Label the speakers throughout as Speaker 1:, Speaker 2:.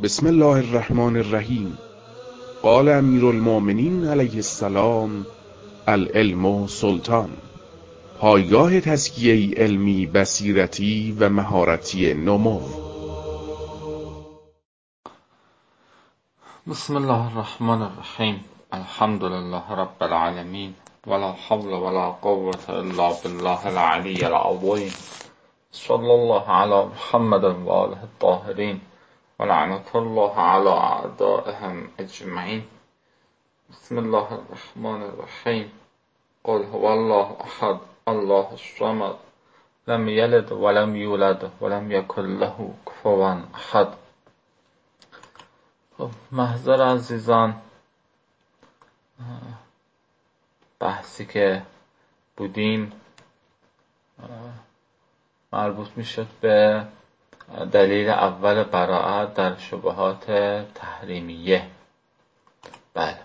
Speaker 1: بسم الله الرحمن الرحیم. قال امیر المؤمنین علیه السلام: العلم سلطان. پایگاه تزکیه علمی، بصیرتی و مهارتی نمو.
Speaker 2: بسم الله الرحمن الرحیم. الحمد لله رب العالمین ولا حول ولا قوة الا بالله العلی العظیم. صلی الله علی محمد و آله الطاهرین و لعنت الله علی اعدائهم اجمعین. بسم الله الرحمن الرحیم. قل هو الله احد الله الصمد لم یلد ولم یولد ولم یکن له کفوا احد. محضر عزیزان، بحثی که بودیم مربوط میشد به دلیل اول براءت در شبهات تحریمیه. بله،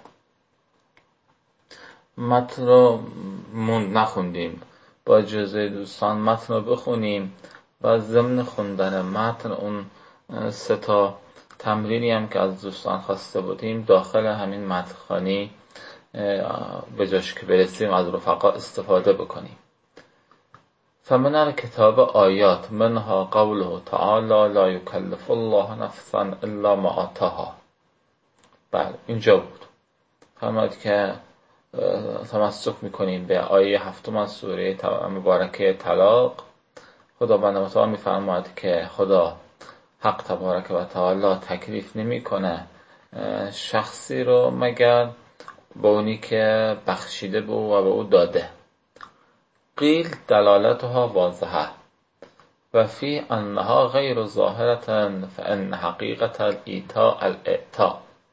Speaker 2: متن رو نخوندیم، با اجازه دوستان متن رو بخونیم و ضمن خوندن متن اون 3 تمرینی هم که از دوستان خواسته بودیم داخل همین متن‌خوانی به جاش که برسیم از رفقا استفاده بکنیم. فمن الکتاب آیات منها قوله تعالی لا یکلف الله نفسا الا ما آتاها. بله، اینجا بود. فرمود که تمسک میکنیم به آیه 7 از سوره مبارکه طلاق. خداوند متعال میفرماید که خدا حق تبارک و تعالی تکلیف نمیکنه شخصی رو مگر به اونی که بخشیده به او و به او داده. قیل دلالتها واضحه و فی انها غیر ظاهرة فان حقیقت الایتاء الاعطاء.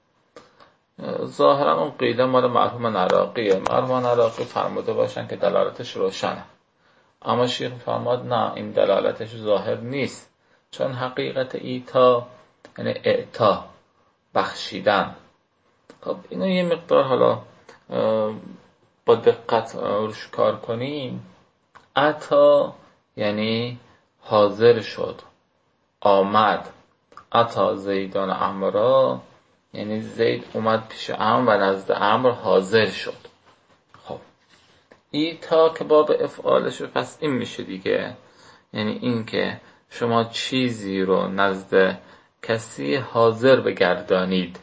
Speaker 2: ظاهرا اون قیل مال مرحوم عراقیه. مرحوم عراقی فرموده باشن که دلالتش روشنه، اما شیخ فرمود نه، این دلالتش ظاهر نیست، چون حقیقت ایتا یعنی اعطا، بخشیدن. خب اینو یه مقدار حالا با دقت روش کار کنیم. عطا یعنی حاضر شد، آمد. عطا زیدان امرا یعنی زید اومد پیش امر و نزد امر حاضر شد. خب ایتا که باب افعالش پس این میشه دیگه، یعنی این که شما چیزی رو نزد کسی حاضر بگردانید.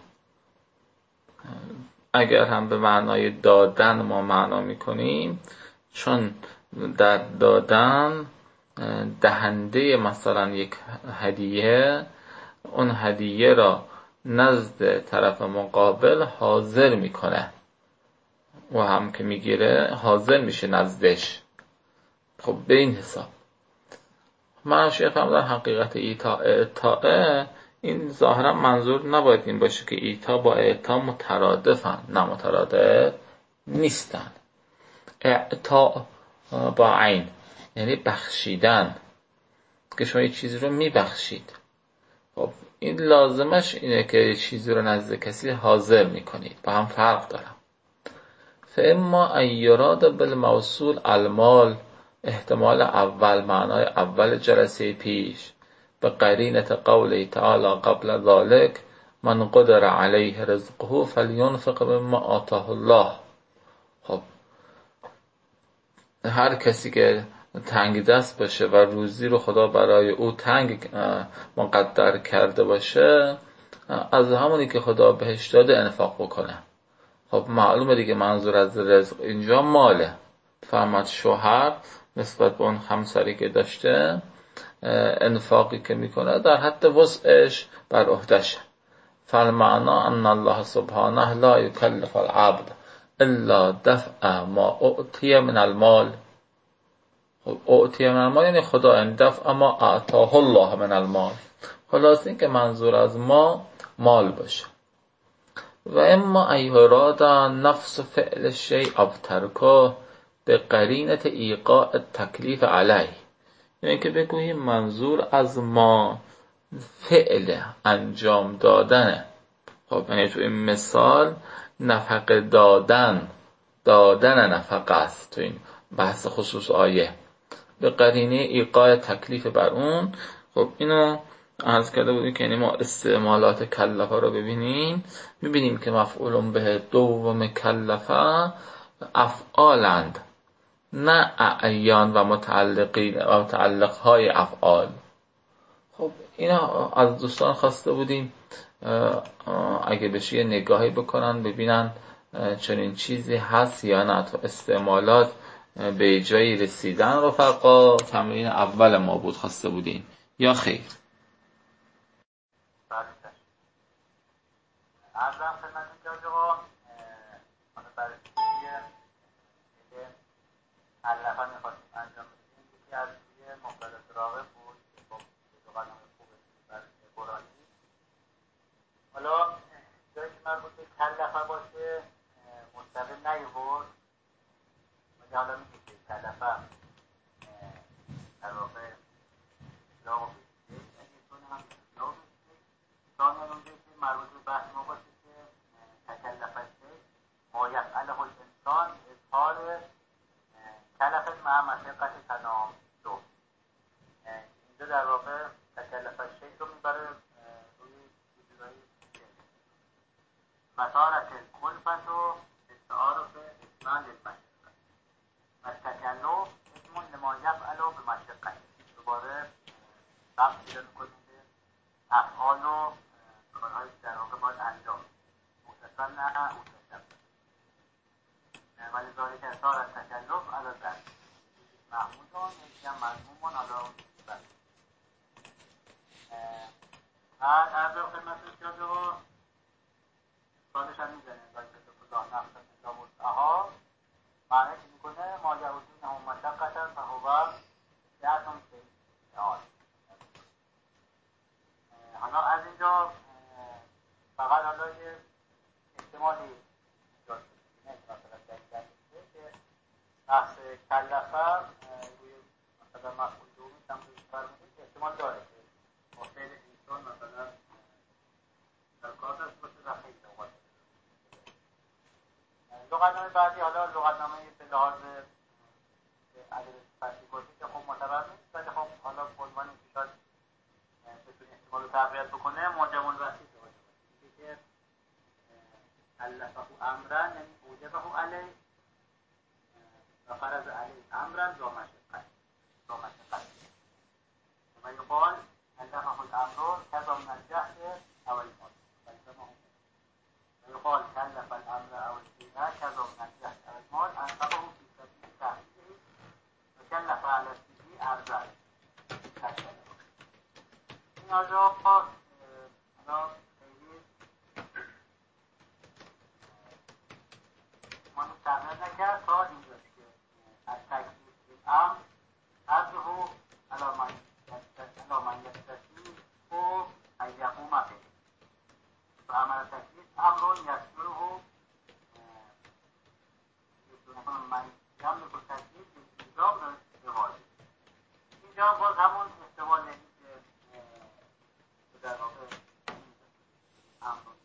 Speaker 2: اگر هم به معنای دادن ما معنا میکنیم، چون در دادن دهنده مثلا یک هدیه اون هدیه را نزد طرف مقابل حاضر میکنه و هم که میگیره حاضر میشه نزدش. خب به این حساب من شیخ هم در حقیقت ایتا اعطاء، این ظاهرا منظور نباید این باشه که ایتا با اعطا مترادفن، نه مترادف نیستن. اعطاء با عین یعنی بخشیدن، که شما یه چیزی رو میبخشید. خب این لازمش اینه که یه چیزی رو نزد کسی حاضر میکنید، با هم فرق دارم. فاما ان یراد بالموصول المال، احتمال اول، معنای اول جلسه پیش، به قرینه قوله تعالی قبل ذلك من قدر علیه رزقه فلینفق مما آتاه الله. خب هر کسی که تنگ دست باشه و روزی رو خدا برای او تنگ مقدر کرده باشه، از همونی که خدا بهش داده انفاق بکنه. خب معلومه دیگه منظور از رزق اینجا ماله. فرماد شوهر نسبت به اون همسری که داشته انفاقی که میکنه در حد وسعش بر عهدشه. فالمعنا ان الله سبحانه لا یکلف العبد الا دفع ما اعطی من المال. خب اعطی من المال یعنی خدا این دفع ما اعطاه الله من المال. خلاص این که منظور از ما مال باشه. و اما ایراد نفس فعل شیء او ترکه به قرینه ایقاع تکلیف علیه، یعنی که بگوییم منظور از ما فعل انجام دادنه. خب یعنی تو این مثال نفقه دادن نفقه است تو این بحث خصوص آیه، به قرینه ایقاع تکلیف بر اون. خب اینو عرض کرده بودیم که یعنی ما استعمالات کلفه رو میبینیم که مفعول به دوم کلفه افعالند، نه اعیان و متعلقهای افعال. خب اینا از دوستان خواسته بودیم اگه بشه یه نگاهی بکنن ببینن چنین چیزی هست یا نه. تو استعمالات به جایی رسیدن رفقا تمرین اول ما بود، خواسته بودیم یا خیر؟
Speaker 3: ارزم خدمت جناب آقا، حالا برای که علفا می‌خواستیم انجام بدیم، یکی از روی مفردات راغب بود که خب دو قلم خوبه برای قرآنی. حالا جایی که مربوط به کلفه باشه مستقیم نیورد، ولی حالا میگه که کلفه در واقع لاغ بسیده، اگه کنه هم لاغ بسیده. ثانیاً اونجایی که مربوط به بحث ما باشه که تکلف الشیء ما یفعله الانسان اظهار کلفت مع مشقت تناسب. اینجا در واقع تکلف الشیء رو میبره روی وجودهای مسارت الکلفت و استعارف اسمان للمشقت و تکلف اسم لما یفعل بمشقت. دوباره ربط پیدا میکنیم به افعال و کارهایی که در واقع باید انجام متصل نه متصل ولی ذالک اثار از تکلف علی ذات محمودان یکی هم مضمومون علی اون نسبت. بعد عرض خدمتتون جناب آقا سالش هم میزنه ذالک الله نفسا الا وسعها، معنی که میکنه ما یعودونه مشقتا فهو یعتم سیئات. حالا از اینجا فقط حالا یه احتمالی ایجاد شده، نه مثلا در که بحث کلفه روی مثلا مفعول دومی تمرین فرمودید احتمال داره که با فعل انسان مثلا در کار داشته باشه و خیلی اوقات لغتنامه بعدی. حالا لغتنامه به لحاظ عدد صفتی باشه که خب معتبر نیست، ولی خب حالا به عنوان اینکه شاید بتونه احتمال رو تقویت بکنه موجب الوسیط باشه. میگه که کلفه امرا یعنی اوجبه علیه و فرض علیه امرا ذا مشقت و یقال کلفه الامر کذا من الجهل او المال و یقال کلف الامر او الدین کذا من الجهل او المال انفقه فی سبیل تحصیله و کلف علی نفسه ارزل. این آجا حالا خیلی ما تغییر نکرد تا اینجاست که از تکلیف الامر عرضه علی من یستطیع و ان یقوم به و عمل تکلیف امر یسره یتونه من یملک تکلیف اینجا رواجه. اینجا باز همون استوال یعنی که در واقع امر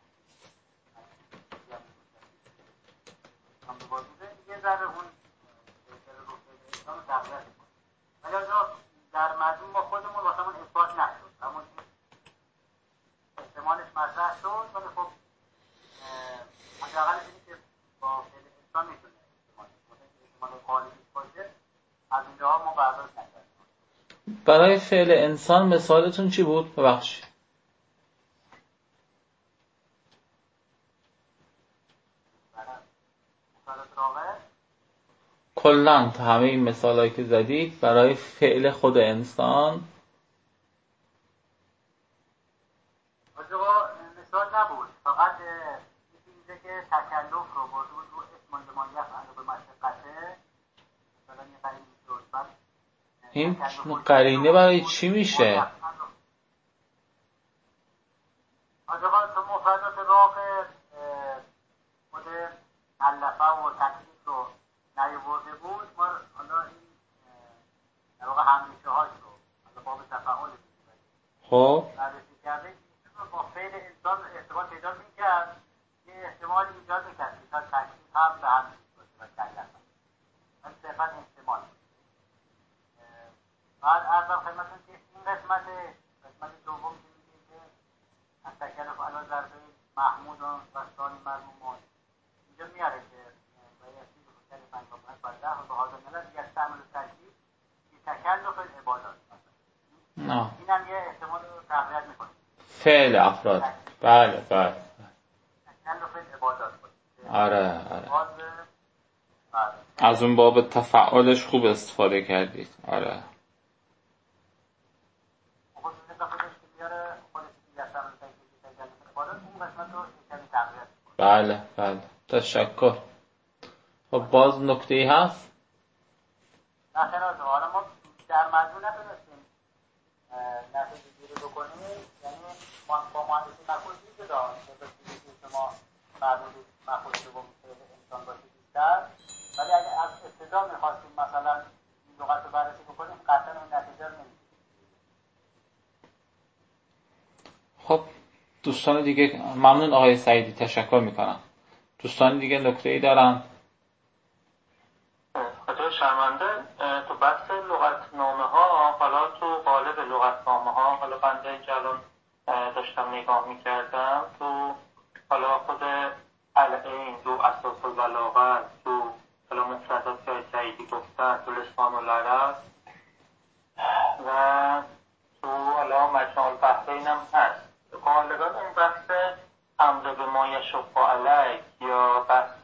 Speaker 3: یملک تکلیف یه ذره اون انسان رو تقویت کنه، ولی آنجا در مضمون با خودمون واسمون اثبات نشد، همون احتمالش مطرح شد، ولی خب حداقلش اینه که با فعل انسان میتونه احتمال غالبی باشه، از اینجاها ما برداشت نکردیم.
Speaker 2: برای فعل انسان مثالتون چی بود؟ ببخشید. کلاً تا همه این مثالایی که زدید برای فعل خود انسان
Speaker 3: آجا مثال نبود، فقط میگه که تکلف رو برده بود رو اسم لما یفعل به مشقته. مثلا یه قرینه شد، بعد
Speaker 2: این قرینه برای چی میشه؟
Speaker 3: آجا تو مفردات راغب خود علفه و تکلیف رو نیورده بود، ما حالا این در واقع همیشه هاش رو حالا باب تفاعل
Speaker 2: خب
Speaker 3: بررسی کرده با فعل انسان ارتباط پیدا میکرد، یه احتمالی ایجاد میکرد که تکلیف هم به هم باشه و کلفه من صرفا احتمال. بعد عرضم خدمتتون که این قسمت
Speaker 2: فعل افراد. بله بله.
Speaker 3: تکلف عبادات بود.
Speaker 2: آره. از اون باب تفعالش خوب استفاده کردید. آره. بله بله. تشکر. خب باز نکته‌ای هست؟
Speaker 3: نه خیلی حالا ما در مجموع نتونستیم نتیجه گیری بکنیم، یعنی با مهندسی مفعول چیزی دارم که شما فرمودید مفعول دوم فعل انسان باشه بیشتر، ولی اگه از ابتدا می‌خواستیم مثلا این لغت رو بررسی بکنیم قطعا اون نتیجه رو نمی‌گیریم.
Speaker 2: خب دوستان دیگه ممنون آقای سعیدی، تشکر میکنم. دوستان دیگه نکته‌ای دارن؟
Speaker 4: خاطر شرمنده تو بحث لغتنامه ها، حالا تو قالب لغتنامه ها، حالا بنده اینجا الان داشتم نگاه میکردم تو حالا خود العین، تو اساس البلاغه، تو حالا مفردات که سعیدی گفتن، تو لسان العرب و تو حالا مجموع البحرین هم هست. غالبا اون بحث امر به ما یشق علیک یا بحث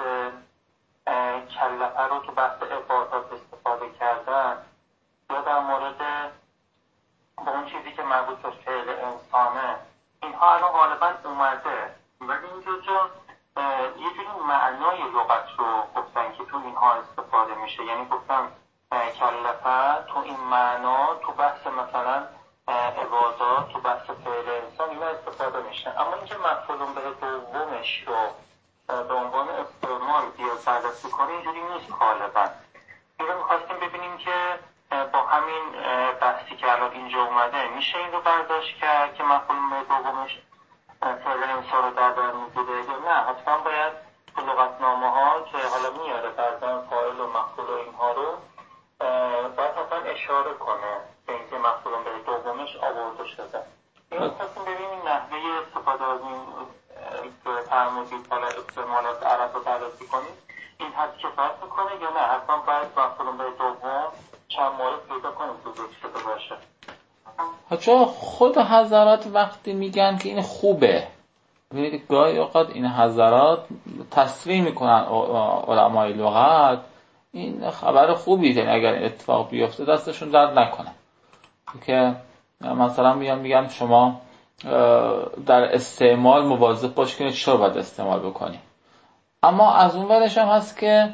Speaker 4: کلفه رو تو بحث عبادات استفاده کردن، یا در مورد با اون چیزی که مربوط به فعل انسانه، اینها الان غالبا اومده، ولی اینجا یه جوری معنای لغت رو گفتن که تو اینها استفاده میشه. یعنی گفتن کلفه تو این معنا تو بحث مثلا عبادات، تو بحث فعل انسان اینا استفاده میشه. اما اینکه مفعول به دومش رو به عنوان استعمال بیا بررسی کنه اینجوری نیست غالبا. این رو میخواستیم ببینیم که با همین بحثی که الان اینجا اومده میشه این رو برداشت کرد که مفعول به دومش فعل انسان رو در بر میگیره، یا نه حتما باید تو لغتنامه ها که حالا میاره بعضا فاعل و مفعول و اینها رو باید حتما اشاره کنه به اینکه مفعول به دومش آورده شده. این رو خواستیم ببینیم نحوه استفاده از این که فرمودید حالا استعمالات عرب رو بررسی کنید این حد کفایت میکنه یا نه حتما باید مفعول به دوم چند مورد پیدا کنیم تو ذکر شده باشه.
Speaker 2: چون خود حضرات وقتی میگن که این خوبه، ببینید گاهی اوقات این حضرات تصریح میکنن علمای لغت این خبر خوبی، یعنی اگر اتفاق بیفته دستشون درد نکنه، که مثلا میگن شما در استعمال مواظب باش که چرا باید استعمال بکنی. اما از اون ورش هم هست که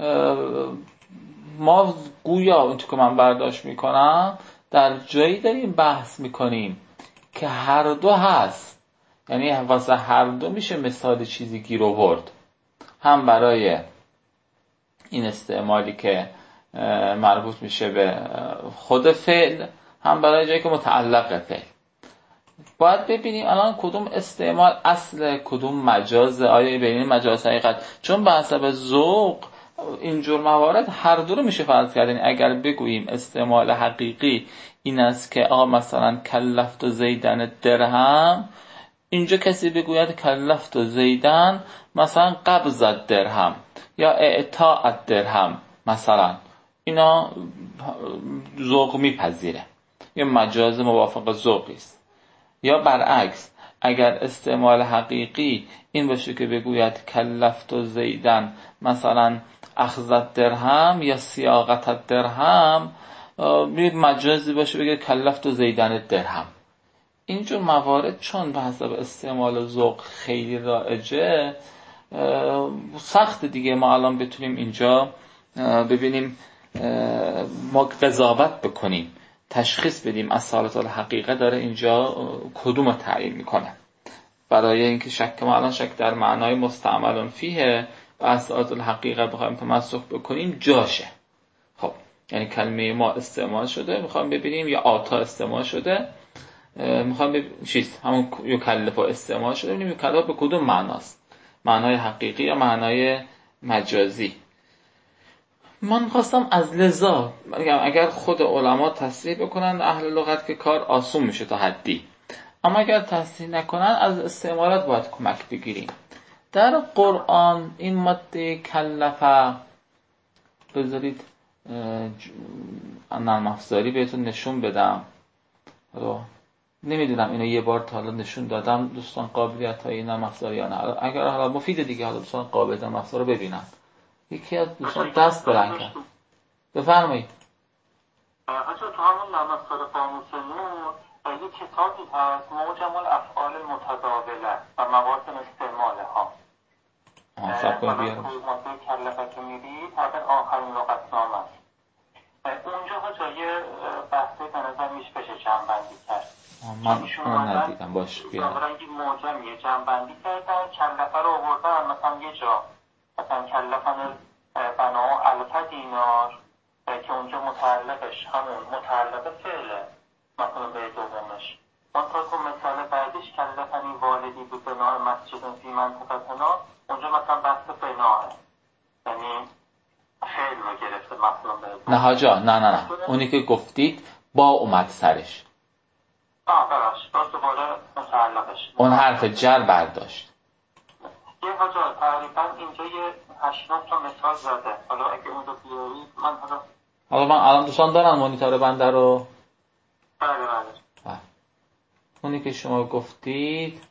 Speaker 2: ما گویا اونطور که من برداشت میکنم در جایی داریم بحث میکنیم که هر دو هست، یعنی واسه هر دو میشه مثال چیزی گیر آورد، هم برای این استعمالی که مربوط میشه به خود فعل، هم برای جایی که متعلق فعل. باید ببینیم الان کدوم استعمال اصل کدوم مجاز، آیا بین مجاز حقیقت، چون به حسب ذوق اینجور موارد هر دو رو میشه فرض کرد. اگر بگوییم استعمال حقیقی این است که آقا مثلا کلفت زیدن درهم، اینجا کسی بگوید کلفت زیدن مثلا قبضت درهم یا اعطاء درهم مثلا، اینا ذوق میپذیره، یا مجاز موافق ذوقی است. یا برعکس اگر استعمال حقیقی این باشه که بگوید کلفت زیدن مثلا اخذت درهم یا سیاقت درهم، مجازی باشه بگه کلفت زیدن درهم. اینجور موارد چون به حسب استعمال ذوق خیلی رایجه، سخت دیگه ما الان بتونیم اینجا ببینیم ما قضاوت بکنیم، تشخیص بدیم اصالت الحقیقه داره اینجا کدوم رو تعیین میکنه. برای اینکه شک ما الان شک در معنای مستعمل فیه و اصالت الحقیقه بخوایم تمسک بکنیم جاشه. خب یعنی کلمه ما استعمال شده، میخوایم ببینیم یا آتا استعمال شده، میخوام ببینیم چیز همون یکلف استعمال شده، ببینیم یکلف به کدوم معناست، معنای حقیقی یا معنای مجازی. من خواستم از لذا اگر خود علما تصریح بکنن اهل لغت که کار آسون میشه تا حدی، اما اگر تصریح نکنن از استعمالات باید کمک بگیریم. در قرآن این ماده کلفه، بذارید نرم افزاری بهتون نشون بدم رو نمیدونم اینو یه بار تا حالا نشون دادم دوستان قابلیت های نرم افزار یا نه. اگر حالا مفیده دیگه، حالا دوستان قابلیت نرم افزار رو ببینن. یکی از دوستان دست بلند کرد. بفرمایید.
Speaker 4: حتی تو همون نرم افزار قاموس نور یه کتابی هست معجم الافعال المتداوله و مواسم استعمالها.
Speaker 2: صبر کنید بیارم.
Speaker 4: ماده کلفه که میری طبق آخرین لغتنامه است. اونجا ها جای بحثه به نظر میشه بشه جمع‌بندی کرد.
Speaker 2: من اون ندیدم. باشه بیارم.
Speaker 4: رنگی معجمیه جمع‌بندی کردن، کلفه رو آوردن مثلا یه جا مثلا کلفن بنا الف دینار که اونجا متعلقش همون متعلق فعله مثلا به دومش. اون تو مثال بعدش کلفنی والدی به بناء مسجد فی منطقتنا، اونجا مثلا بحث بناه، یعنی فعل رو گرفته مثلا به
Speaker 2: نه حاجا نه اونی که گفتید با اومد سرش.
Speaker 4: براش باز دوباره متعلقش
Speaker 2: اون حرف جر برداشت.
Speaker 4: یه حاجا تقریبا اینجا یه 8-9 تا مثال زده. حالا اگه اون رو بیارید من
Speaker 2: من الان دوستان دارن مانیتور بنده رو.
Speaker 4: بله.
Speaker 2: اونی که شما گفتید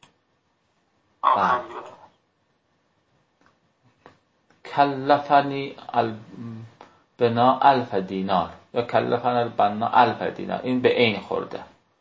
Speaker 2: کلفنی بنا 1000 دینار یا کلفن البنا 1000 دینار، این به عین خورده،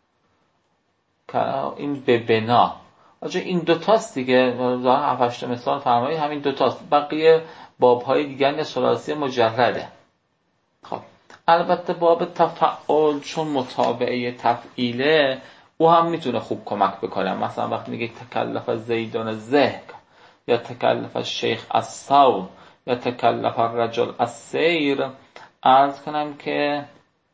Speaker 2: این به بنا. آجا این دوتاست دیگه، ظاهرا 7-8 مثال فرمایید همین دوتاست، بقیه بابهای دیگر ثلاثی مجرده. خب البته باب تفعول چون متابعه تفعیله او هم میتونه خوب کمک بکنه. مثلا وقتی میگه تکلف زیدان ذهب یا تکلف الشیخ الصوم یا تکلف الرجل السیر، عرض کنم که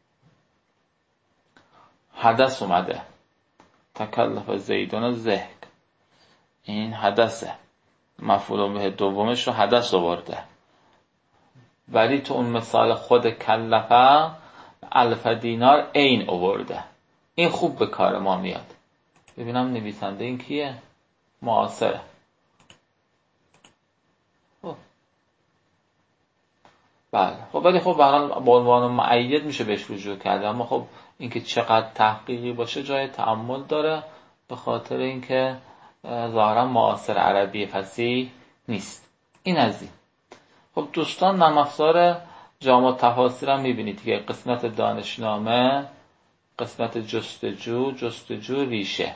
Speaker 2: حدث اومده. تکلف زیدان ذهب این حدثه، مفعول به دومش رو حدث آورده. ولی تو اون مثال خود کلفه 1000 دینار عین آورده. این خوب به کار ما میاد. ببینم نویسنده این کیه؟ معاصره. بله خب ولی خب به هر حال با عنوان معید میشه بهش رجوع کرد، اما خب اینکه چقدر تحقیقی باشه جای تأمل داره، به خاطر اینکه ظاهرا معاصر عربی فصیح نیست. این از این. خب دوستان نرم افزار جامع تفاسیر هم میبینید که قسمت دانشنامه، قسمت جستجو ریشه.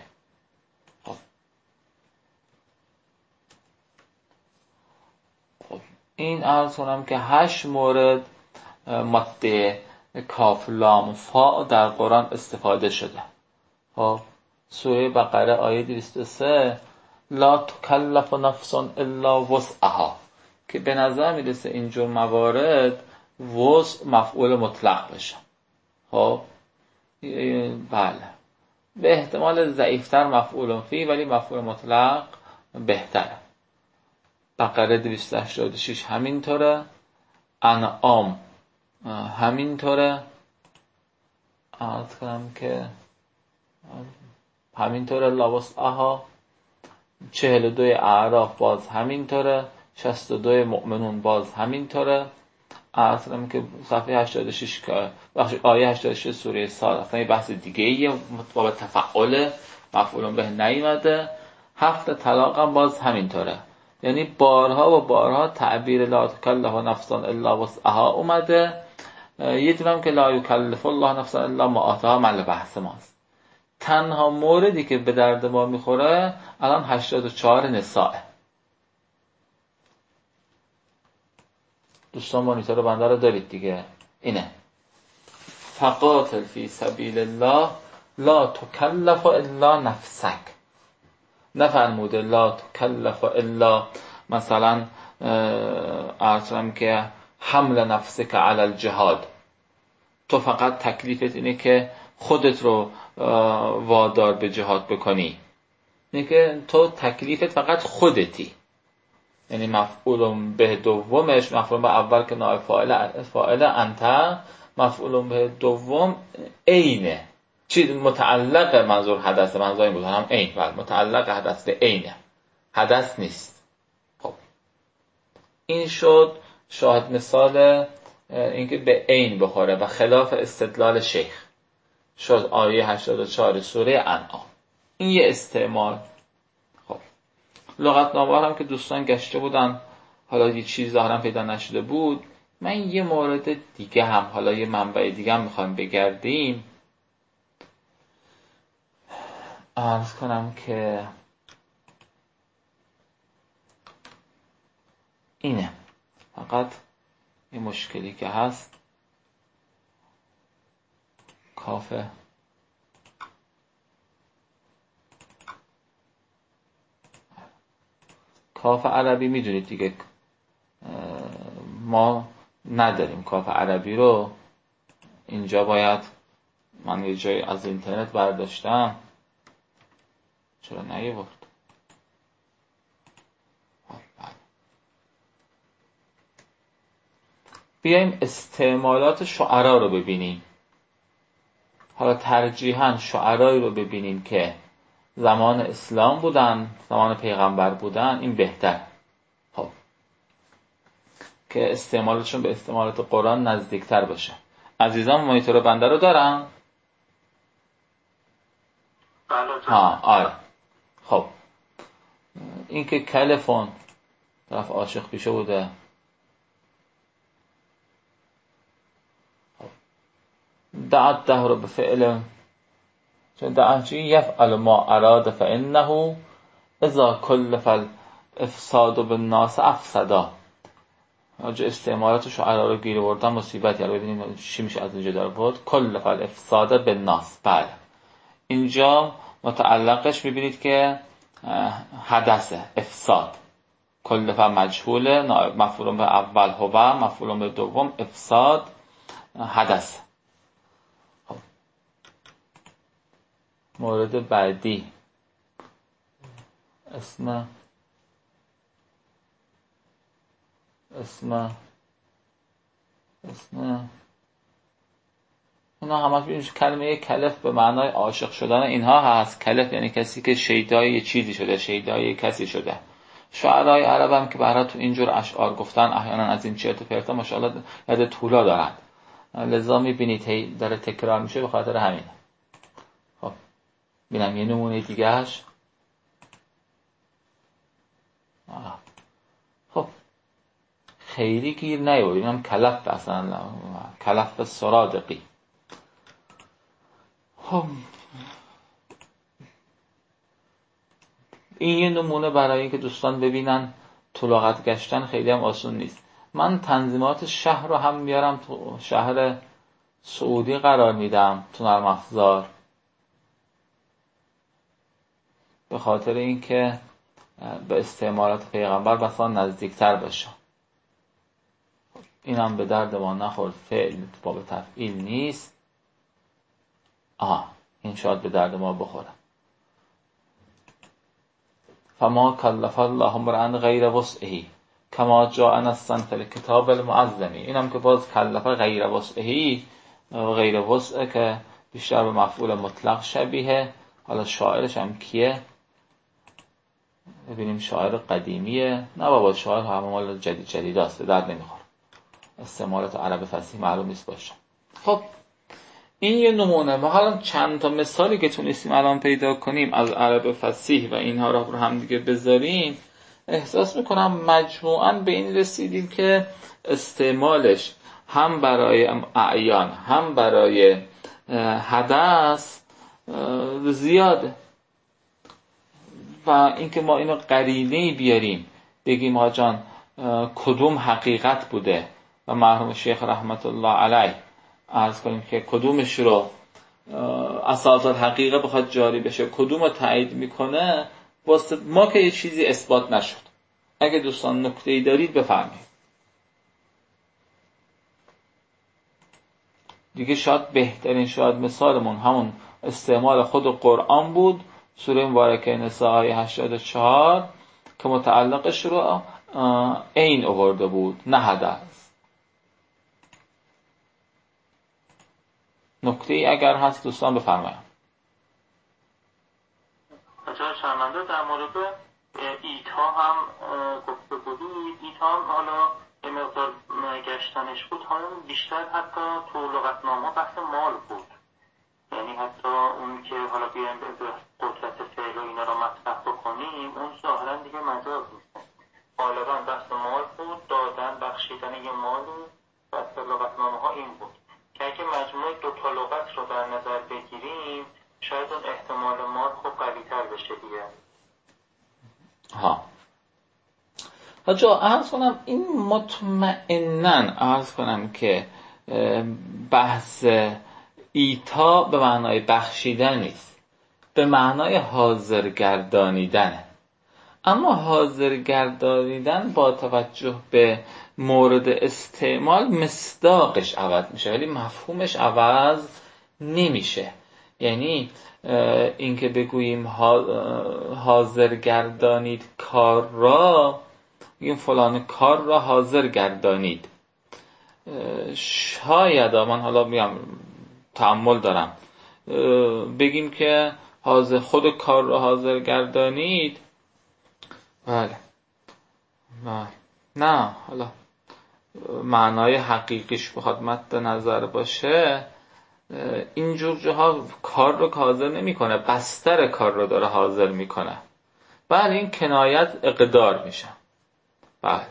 Speaker 2: خب این عرض کنم که 8 مورد ماده کاف لام فا در قرآن استفاده شده. خب سوره بقره آیه 203 لا تکلف نفس الا وسعها، که به نظر میرسه اینجور موارد وسع مفعول مطلق بشه. خب بله به احتمال ضعیفتر مفعول فی، ولی مفعول مطلق بهتره. بقره 286 همینطوره، انعام همینطوره، عرض کنم که همینطوره، لا وسعها 42 اعراف باز همینطوره، 62 مؤمنون باز همینطوره. عرض کنم که صفحه 86 آیه 86 سوره صاد اصلا یه بحث دیگه یه باب تفعول مفعول به نیامده. 7 طلاق هم باز همینطوره، یعنی بارها و بارها تعبیر لا تکلف نفس الا وسعها اومده. یه دونم که لا یکلف الله نفسا الا ما آتاها محل بحث ماست. تنها موردی که به درد ما میخوره الان 84 نساء. دوستان مانیتور بنده رو دارید دیگه، اینه فقاتل فی سبیل الله لا تکلف الا نفسک. نفرموده لا تکلف الا مثلا ارسلم که حمل نفسک علی الجهاد، تو فقط تکلیفت اینه که خودت رو وادار به جهاد بکنی، اینه که تو تکلیفت فقط خودتی. یعنی مفعول به دومش، مفعول به اول که نائب فاعل انت، مفعول به دوم عینه، چی متعلق منظور حدث، منظور این بود هم عین، ولی متعلق حدث به عینه، حدث نیست. خب این شد شاهد مثال اینکه به عین بخوره و خلاف استدلال شیخ. شد آیه 84 سوره انعام. این یه استعمال. خب لغتنامه‌ها هم که دوستان گشته بودن، حالا یه چیز ظاهرا پیدا نشده بود. من یه مورد دیگه هم، حالا یه منبع دیگه هم میخوایم بگردیم، عرض کنم که اینه. فقط یه مشکلی که هست، کاف عربی میدونید دیگه، ما نداریم کاف عربی رو. اینجا باید، من یه جای از اینترنت برداشتم، چرا نیاورد؟ بیایم استعمالات شعرا رو ببینیم. حالا ترجیحاً شعرایی رو ببینیم که زمان اسلام بودن، زمان پیغمبر بودن، این بهتر. خب که استعمالشون به استعمالات قرآن نزدیکتر باشه. عزیزان مانیتور بنده رو دارن؟ آره. خب این که کلفون طرف عاشق پیشه بوده. دعت دهر به فعل، چون دعت یفعل ما اراد فانه اذا کلف الافساد بالناس افسدا. آنجا استعمالات شعرا رو گیر بردن مصیبت. یعنی ببینیم چی میشه از اینجا در بود. کلف الافساد بالناس. بله اینجا متعلقش میبینید که حدثه، افساد. کلف مجهول، مفعول به اول هو، مفعول به دوم افساد، حدث. مورد بعدی اسم اینا همه ببینید کلمه کلف به معنای عاشق شدن اینها هست. کلف یعنی کسی که شیدای یه چیزی شده، شیدای کسی شده. شعرای عرب هم که برای تو اینجور اشعار گفتن احیانا از این چرت و پرتا ماشاءالله یاد طولا دارن، لذا میبینید هی داره تکرار میشه به خاطر همین. خب ببینم یه نمونه دیگهش. خب خیلی گیر نیاورد، اینم کلف، اصلا کلف سرادقی. خب این یه نمونه برای اینکه دوستان ببینن تو لغت گشتن خیلی هم آسون نیست. من تنظیمات شهر رو هم میارم تو شهر سعودی قرار میدم تو نرم افزار، به خاطر اینکه به استعمالات پیغمبر بسا نزدیکتر باشه. اینم به درد ما نخورد، فعل باب تفعیل نیست. این شاید به درد ما بخوره. فما کلف الله امرأ غیر وسعه کما جاء نصا فی الکتاب المعظم. اینم که باز کلف غیر وسعه، غیر وسعه که بیشتر به مفعول مطلق شبیه. حالا شاعرش هم کیه؟ ببینیم شاعر قدیمیه؟ نه بابا، شاعر همه مال جدید هست، درد نمیخوره. استعمالات عرب فصیح معلوم نیست باشه. خب این یه نمونه. و حالا چند تا مثالی که تونستیم الان پیدا کنیم از عرب فصیح و اینها رو هم دیگه بذاریم، احساس میکنم مجموعاً به این رسیدیم که استعمالش هم برای اعیان هم برای حدث زیاده. و اینکه ما اینو قرینه‌ای بیاریم بگیم ها جان کدوم حقیقت بوده و مرحوم شیخ رحمت الله علیه عرض کنیم که کدومش رو اساس الحقیقه بخواد جاری بشه، کدوم رو تایید میکنه، واسه ما که یه چیزی اثبات نشد. اگه دوستان نکته‌ای دارید بفرمایید. دیگه شاید بهترین مثالمون همون استعمال خود قرآن بود، سوره مبارکه نساء آیه 84 که متعلقش رو عین آورده بود نه حدث. نکته‌ای اگر هست دوستان بفرمایید.
Speaker 4: اجازه شرمنده در مورد ایتا هم گفته بودید. ایتا هم حالا یه مقدار گشتنش بود، همون بیشتر حتی تو لغتنامه بحث مال بود یعنی حتی اون که حالا بیایم به قدرت فعل و اینا رو مطرح بکنیم، اون ظاهرا دیگه مجاز نیست. غالبا بحث مال بود، دادن بخشیدن یه مالی و از لغتنامه ها این بود که اگه مجموع دو تا لغت رو در نظر بگیریم شاید اون احتمال مال خب قوی تر بشه دیگه.
Speaker 2: حاجا عرض کنم این مطمئنن عرض کنم که بحث ایتا به معنای بخشیدن نیست، به معنای حاضر گردانیدنه. اما حاضر گردانیدن با توجه به مورد استعمال مصداقش عوض میشه ولی مفهومش عوض نمیشه. یعنی اینکه بگوییم حاضر گردانید کار را، این فلان کار را حاضر گردانید، شاید من حالا میگم تأمل دارم بگیم که خود کار را حاضر گردانید، بله نه حالا معنای حقیقیش بخواد مد نظر باشه اینجور جاها کار رو حاضر نمی کنه، بستر کار رو داره حاضر میکنه. بله این کنایت اقدار میشه. بله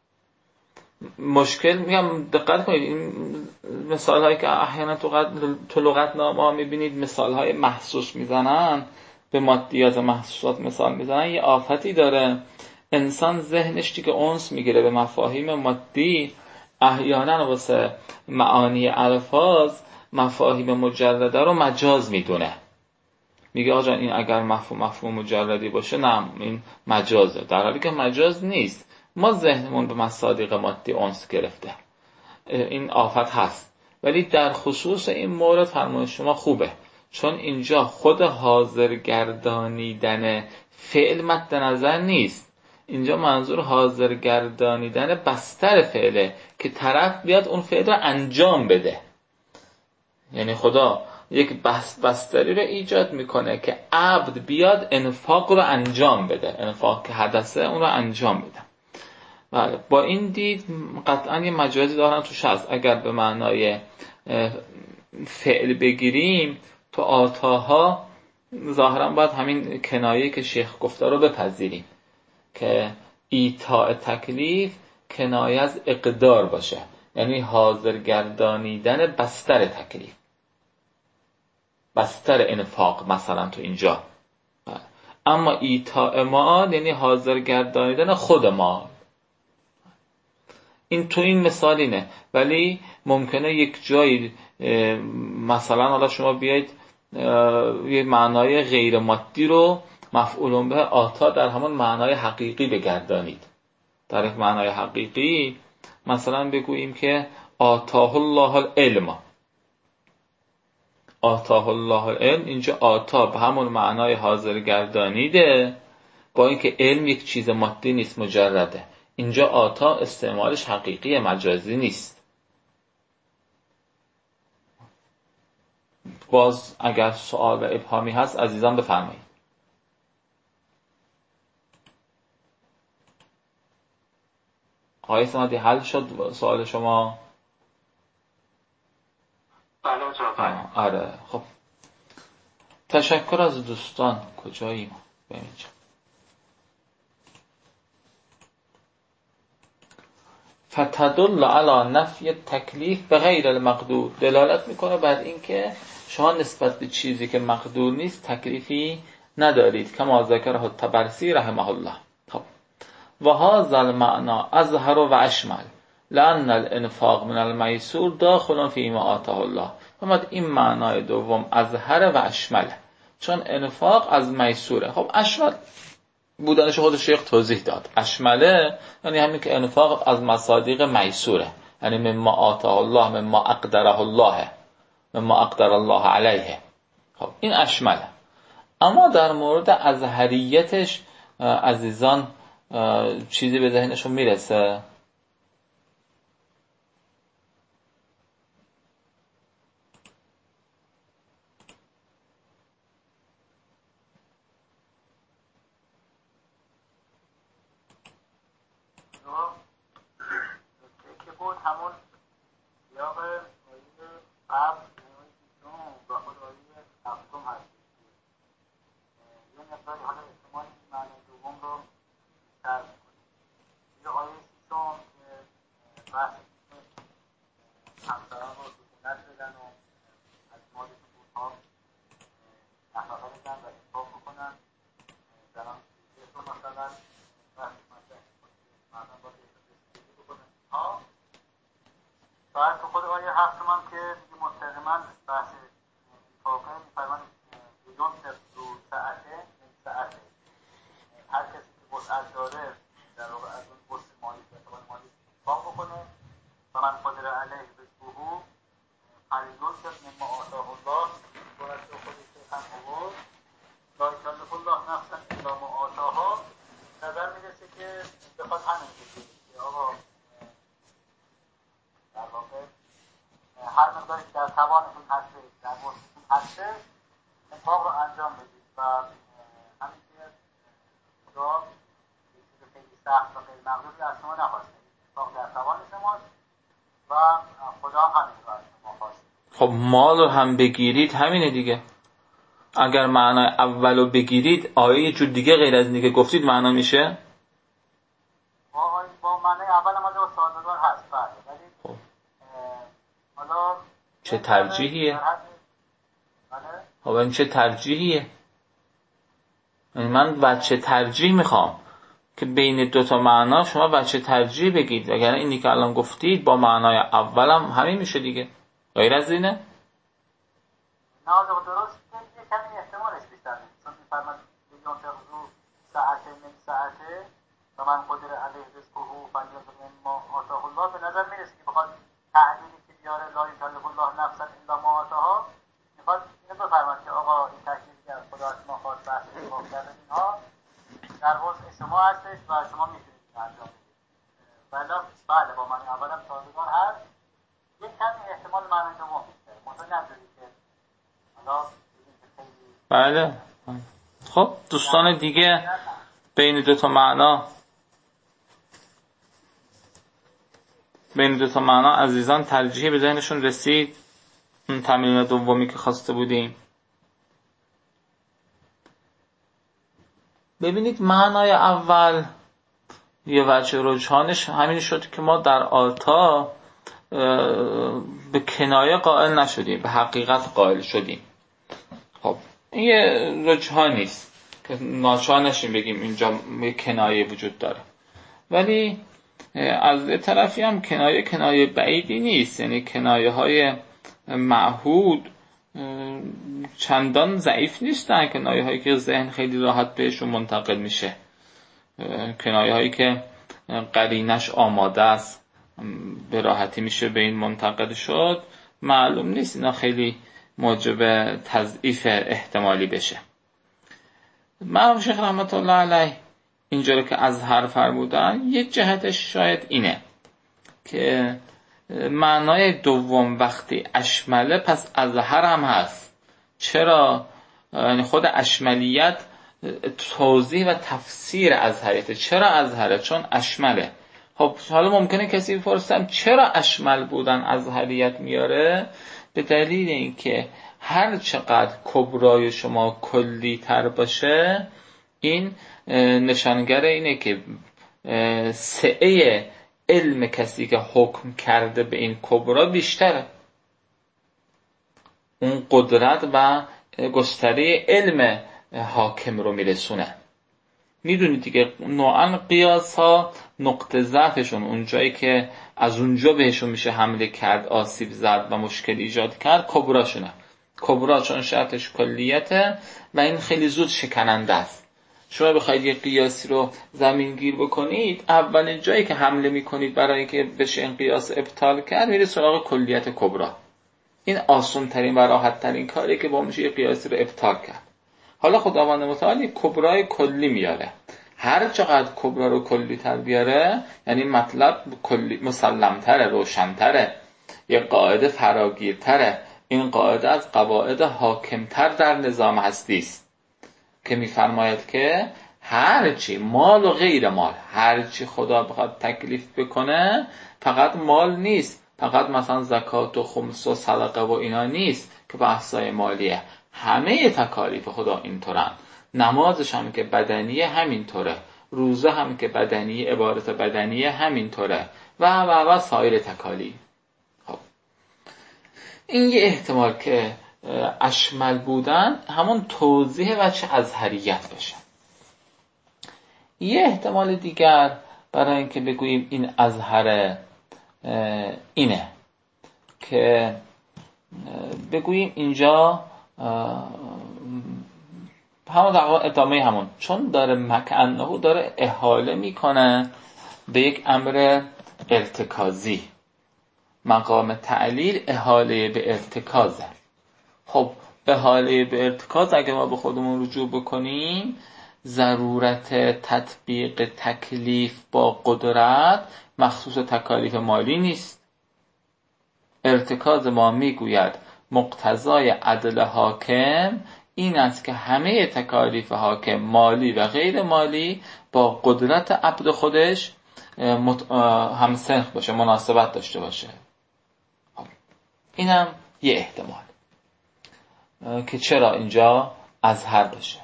Speaker 2: مشکل میگم دقت کنید این مثال هایی که احیانا تو لغتنامه ها میبینید مثال های محسوس میزنن، به مادیات محسوسات مثال میزنن، یه آفتی داره انسان ذهنش دیگه انس میگیره به مفاهیم مادی، احیانا واسه معانی الفاظ مفاهیم مجرده رو مجاز میدونه، میگه آقا این اگر مفهوم مجردی باشه نه این مجازه، در حالی که مجاز نیست. ما ذهنمون به مصادیق مادی انس گرفته، این آفت هست. ولی در خصوص این مورد فرمان شما خوبه، چون اینجا خود حاضر گردانیدن فعل مد نظر نیست، اینجا منظور حاضر گردانیدن بستر فعله که طرف بیاد اون فعل رو انجام بده. یعنی خدا یک بستری رو ایجاد میکنه که عبد بیاد انفاق رو انجام بده، انفاق که حدثه اون رو انجام بده. بله با این دید قطعا یه مجازی دارن توش هست. اگر به معنای فعل بگیریم تو آتاها ظاهرا باید همین کنایه که شیخ گفته رو بپذیریم که ایتاء تکلیف کنایه از اقدار باشه، یعنی حاضر گردانیدن بستر تکلیف، بستر انفاق مثلا تو اینجا. اما ایتاء مال یعنی حاضر گردانیدن خود مال. این تو این مثال اینه، ولی ممکنه یک جایی مثلا حالا شما بیایید یه معنای غیر مادی رو مفعول به آتا در همون معنای حقیقی بگردانید. در یک معنای حقیقی مثلا بگوییم که آتاه الله العلم، آتاه الله العلم، اینجا آتا به همون معنای حاضر گردانیده، با اینکه علم یک چیز مادی نیست مجرده. اینجا آتا استعمالش حقیقی مجازی نیست. باز اگر سوال و ابهامی هست عزیزان بفرمایید. آقای سمدی حل شد سوال شما؟
Speaker 4: بله جواب.
Speaker 2: آره خب تشکر از دوستان. کجاییم؟ بریم اینجا. فتدل علی نفی تکلیف به غیر المقدور، دلالت میکنه بر اینکه شما نسبت به چیزی که مقدور نیست تکلیفی ندارید، کما ذکره الطبرسی رحمه الله. خب و هذا المعنى اظهر و اشمل لان الانفاق من المیسور داخل فی ما آتاه الله. فرمود این معنای دوم اظهر و اشمل، چون انفاق از میسوره. خب اشمل بودنش خود شیخ توضیح داد. اشمله یعنی همین که انفاق از مصادیق میسوره، یعنی مما آتاه الله، مما اقدره الله، مما اقدر الله علیه. خب این اشمله. اما در مورد ازهریتش عزیزان چیزی به ذهنشون میرسه؟
Speaker 3: که بود همون سیاق آیه قبل و خود آیه همسران رو سکونت بدن و از مالشون اونها نفقه بدن و انفاق بکنن. زنان رو مثلا وقتی مردم باید رسیدگی بکنن اینها. بعد تو خود آیه 7 هم که میگه مستقیما بحث انفاقه میفرماید بدون رو ساعته ساعته، هر کسی که وسعت داره در واقع از اون وسع مالی که اعتبار مالی انفاق بکنه. و من قدر علیه رزقه فلیجزع مما آتاه الله. باید به خودش هم آورد لا یکلف الله نفسا الا ما آتاها. نظر میرسه که بخواد همین بگه که آقا در واقع هر مقداری که در توانتون هسته، در وسعتون هسته، انفاق رو انجام بدید. و همین که خدا چیز خیلی سخت و غیر مقدوری از شما نخواسته، انفاق در توان شماست و خدا همین رو از شما خواسته.
Speaker 2: خب مال رو هم بگیرید همینه دیگه. اگر معنای اول رو بگیرید آیه یه جور دیگه غیر از اینی که گفتید معنا میشه.
Speaker 3: با معنای اول هم از سازگار هست بله، ولی حالا
Speaker 2: چه ترجیحیه؟ خب این چه ترجیحیه؟ من بچه ترجیح میخوام که بین دوتا معنا شما بچه ترجیح بگید، وگرنه اینی که الان گفتید با معنای اولم همین میشه دیگه. غیر از اینه؟
Speaker 3: نه درست یه کمی احتمالش بیشتر نیست، چون میفرمد بیان تغذو ساعته من ساعته و من قدر علیه رزقه فلیجزع مما آتاه الله. به نظر میرسه که بخواد تعلیلی که بیاره لا یکلف الله نفسا الا ما آتاها، میخواد اینو بفرماد که آقا این تکلیفی که از خدا از ما خواست بحث انفاق کردن اینها در وسع شما هستش و شما میتونید انجام بدید. ولی بله با معنی اولم سازگار هست. یک کمی احتمال معنی دوم بیشتره، منطقه نداری که حالا
Speaker 2: بله. خب دوستان دیگه بین دوتا معنا عزیزان ترجیح به ذهنشون رسید؟ اون تمرین دومی که خواسته بودیم. ببینید معنای اول یه وجه رجحانش همین شد که ما در آتا به کنایه قائل نشدیم، به حقیقت قائل شدیم. خب این یه رجحان نیست که ناچار نشیم بگیم اینجا یه کنایه وجود داره، ولی از یه طرفی هم کنایه بعیدی نیست. یعنی کنایه های معهود چندان ضعیف نیستن، کنایه هایی که ذهن خیلی راحت بهشون منتقل میشه، کنایه هایی که قرینش آماده است به راحتی میشه به این منتقل شد. معلوم نیست اینا خیلی موجب تضعیف احتمالی بشه. مرحوم شیخ رحمت الله علیه اینجا رو که از هر فرمودن، یک جهتش شاید اینه که معنای دوم وقتی اشمله پس اظهر هم هست. چرا؟ یعنی خود اشملیت توضیح و تفسیر اظهریته. چرا اظهره؟ چون اشمله. خب حالا ممکنه کسی بپرسم چرا اشمل بودن اظهریت میاره؟ به دلیل اینکه هر چقدر کبرای شما کلی تر باشه، این نشانگر اینه که سعه علم کسی که حکم کرده به این کبرا بیشتره، اون قدرت و گستره علم حاکم رو میرسونه. میدونید دیگه نوعا قیاس ها نقطه ضعفشون اونجایی که از اونجا بهشون میشه حمله کرد، آسیب زد و مشکل ایجاد کرد، کبراشونه. کبرا چون شرطش کلیته و این خیلی زود شکننده است. شما بخواید یک قیاسی رو زمینگیر بکنید، اولین جایی که حمله میکنید برای اینکه بشه این قیاس ابطال کرد، میره سراغ کلیت کبرا. این آسان ترین و راحت ترین کاری که با میشه یک قیاسی رو ابطال کرد. حالا خداوند متعال کبرای کلی میاره. هر چقدر کبرا رو کلی تر بیاره، یعنی مطلب کلی مسلمتره، روشنتره، یک قاعده فراگیرتره. این قاعده از قواعد حاکمتر در نظام هستی است که میفرماید که هرچی مال و غیر مال، هرچی خدا بخواد تکلیف بکنه، فقط مال نیست، فقط مثلا زکات و خمس و صدقه و اینا نیست که بحثای مالیه. همه تکالیف خدا اینطورن. نمازش هم که بدنیه همینطوره، روزه هم که بدنیه، عبادت بدنیه همینطوره و سایر تکالیف. خب این یه احتمال که اشمل بودن همون توضیح وجه ازهریت باشه. یه احتمال دیگر برای اینکه بگوییم این ازهر اینه که بگوییم اینجا همون ادامه همون، چون داره مکانه داره احاله میکنه به یک امر ارتکازی. مقام تعلیل احاله به ارتکازه. خب احاله به ارتکاز اگه ما به خودمون رجوع بکنیم، ضرورت تطبیق تکلیف با قدرت مخصوص تکالیف مالی نیست. ارتکاز ما میگوید مقتضای عدل حاکم این است که همه تکالیف حاکم مالی و غیر مالی با قدرت عبد خودش همسنخ باشه، مناسبت داشته باشه. اینم یه احتمال که چرا اینجا ازهر باشه.